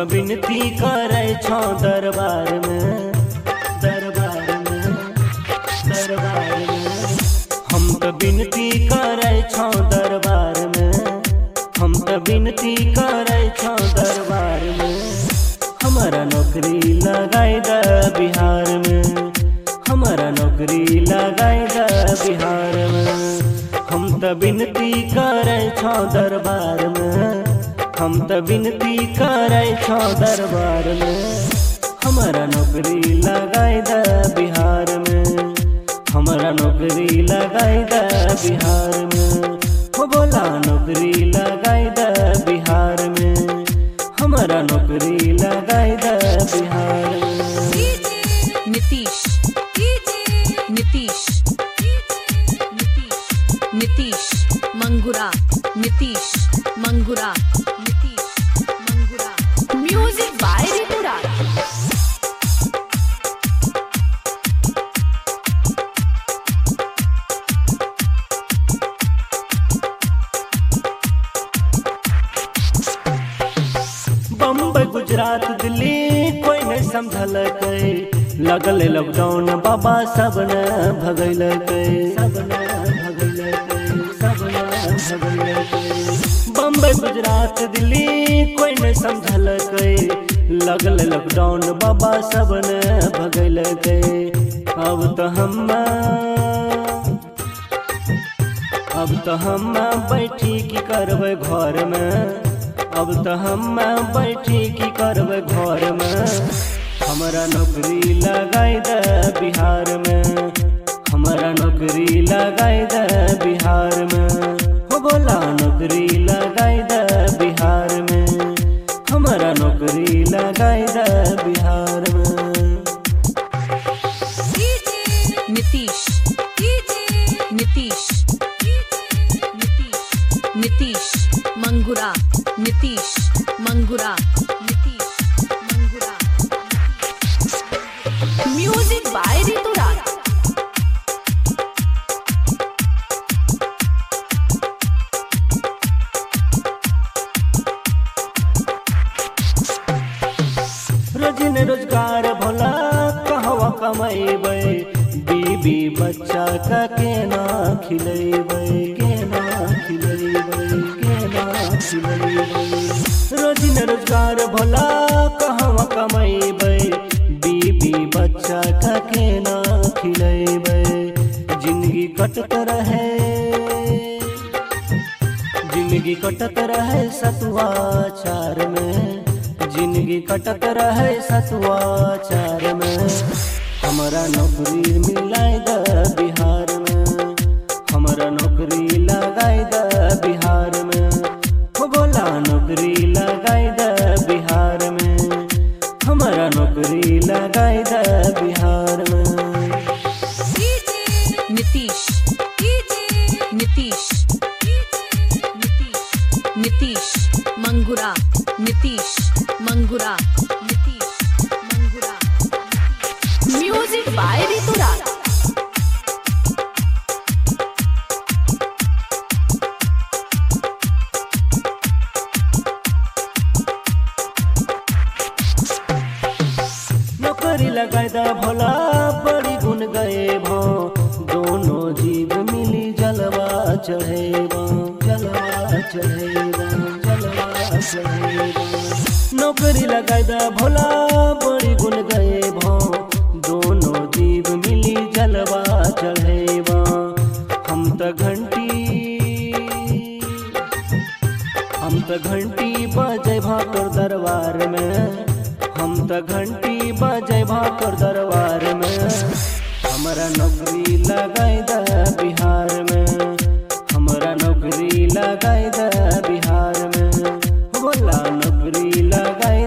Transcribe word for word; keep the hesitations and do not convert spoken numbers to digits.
तो विनती करे छो दरबार में, दरबार में, दरबार में। हम तो विनती करे छो दरबार में, हम तो विनती करे छो दरबार में। हमारा नौकरी लगाई द बिहार में, हमारा नौकरी लगाई द बिहार में। हम तो विनती करे छो दरबार में, हम तो विनती करे छो दरबार में। हमारा नौकरी लगाई द बिहार में, हमारा नौकरी लगाई द बिहार में। हो बोला नौकरी लगाई द बिहार में, हमारा नौकरी लगाई द बिहार में। नीतीश नीतीश नीतीश मंगुरा, नीतीश मंगुरा, नीतीश मंगुरा। Music by Rituraj. बम्बई गुजरात दिल्ली कोई नहीं समझल कई, लगल लॉकडाउन बाबा सब न भगल कई, सब न भगल कई, सब न भगल कई। बम्बई गुजरात दिल्ली कोई नहीं समझल कई, लगल लॉकडाउन बाबा सब न भगल कई। अब तो हम अब तो हम बैठी की करबै घर में, अब तो हम बैठी की करबै घर में। हमारा नौकरी लगाई द बिहार में, हमारा नौकरी लगाई द बिहार में। हो बोला नौकरी लगाई द बिहार में, हमारा नौकरी लगाई द बिहार में। नीतीश नीतीश नीतीश मंगुरा, नीतीश मंगुरा, नीतीश मंगुरा। Music by Rituraj. रोजी ने रोजगार भोला कहवा कमेबै, बीबी बच्चा का केना खिलेबै, केना खिलेबै, केना खिलेबै। रोजी ने रोजगार भोला कहवा कमेबै, बीबी बच्चा का केना खिलेबै। जिंदगी कटत रहे, जिंदगी कटत रहे सतुआ चार में, जिंदगी कटत रहे सतुआ चार में। हमारा नौकरी मिलाई द बिहार में, हमारा नौकरी लगाई द बिहार में। हो बोला नौकरी लगाई द बिहार में, हमारा नौकरी लगाई द बिहार में। नीतीश नीतीश नीतीश मंगुरा, नीतीश मंगुरा, नीतीश मंगुरा। Music by Rituraj. नौकरी लगाई द भोला बड़ी गुण गए भो, दोनों जीव मिली जलवा चढ़ेबा, जलवा चढ़ेबा, जलवा चढ़ेबा। नौकरी लगाई द भोला बड़ी गुण गए भो, दोनों जीव मिली जलवा चढ़ेबा। हम तो घंटी हम तो घंटी बजे भाकर दरबार में, हम तो घंटी बजे भाकर दरबार में। हमारा नौकरी लगाई द बिहार में, हमारा नौकरी लगाई द बिहार में। बोला नौकरी लगाई